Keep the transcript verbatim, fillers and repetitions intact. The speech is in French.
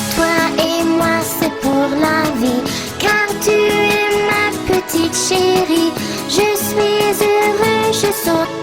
Toi et moi c'est pour la vie, car tu es ma petite chérie. Je suis heureux, je saute